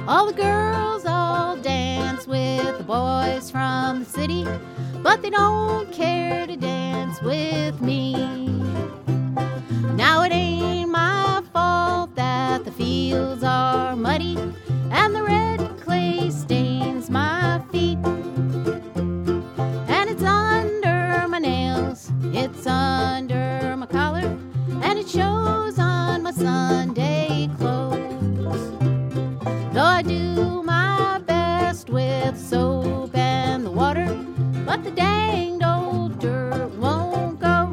All the girls all dance with the boys from the city, but they don't care to dance with me. Now it ain't my fault that the fields are muddy and the red clay stains my feet. And it's under my nails, it's under my collar, and it shows on my Sunday clothes. Though I do my best with soap and the water, but the danged old dirt won't go.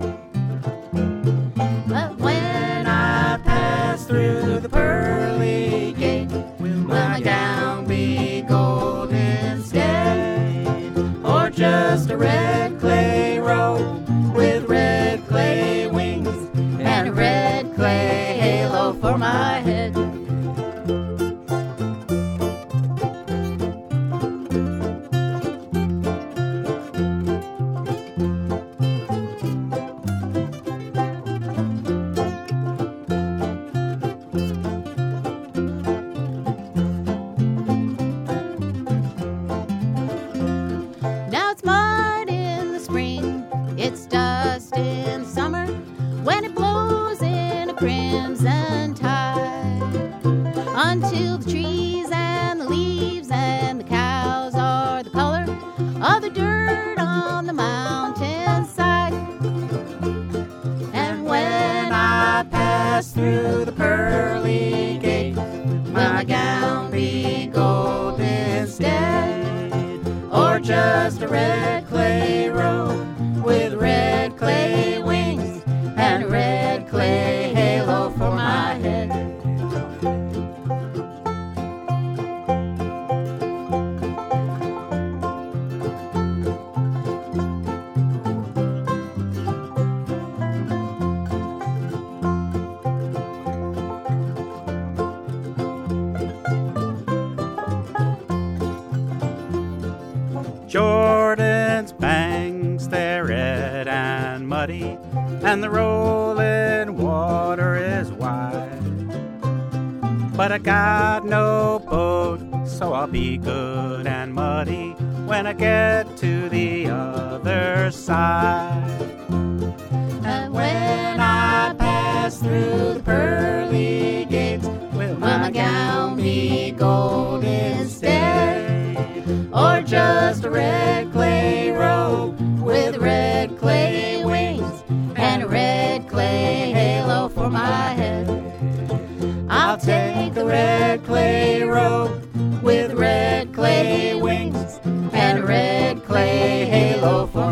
But when I pass through the pearly gate, will my gown be gold instead, or just a red clay robe with red clay wings and a red clay halo for my head? It's dust in summer when it blows in a crimson tide, until the trees and the leaves and the cows are the color of the dirt on the mountainside. And when I pass through the pearly gate, will my gown be gold instead, or just a red clay robe with red clay wings and a red clay halo for my head? Jordan's banks, they're red and muddy, and the rolling water is wide. But I got no boat, so I'll be good and muddy when I get to the other side. And when I pass through the pearly gates, will my gown be gold instead, or just a red clay robe with red clay wings and a red clay halo for my head? I'll take the red clay robe with red clay wings and a red clay halo for